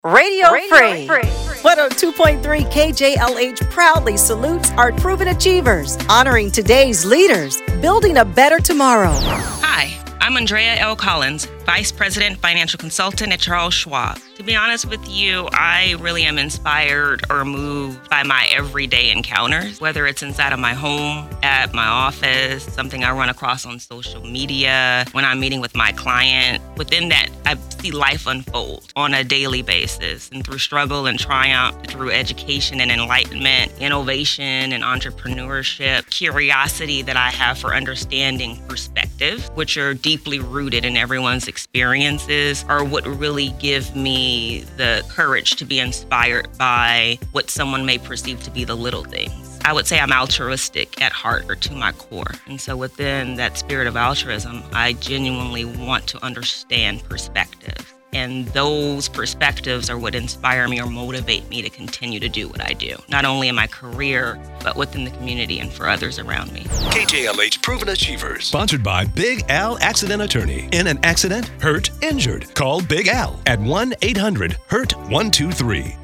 Radio Free. 102.3 KJLH proudly salutes our proven achievers, honoring today's leaders, building a better tomorrow. Hi, I'm Andrea L. Collins, Vice President Financial Consultant at Charles Schwab. To be honest with you, I really am inspired or moved by my everyday encounters, whether it's inside of my home, at my office, something I run across on social media, when I'm meeting with my client. Within that, I see life unfold on a daily basis, and through struggle and triumph, through education and enlightenment, innovation and entrepreneurship, curiosity that I have for understanding perspective, which are deeply rooted in everyone's experiences, are what really give me the courage to be inspired by what someone may perceive to be the little things. I would say I'm altruistic at heart or to my core. And so within that spirit of altruism, I genuinely want to understand perspective. And those perspectives are what inspire me or motivate me to continue to do what I do, not only in my career, but within the community and for others around me. KJLH Proven Achievers. Sponsored by Big Al Accident Attorney. In an accident, hurt, injured. Call Big Al at 1-800-HURT-123.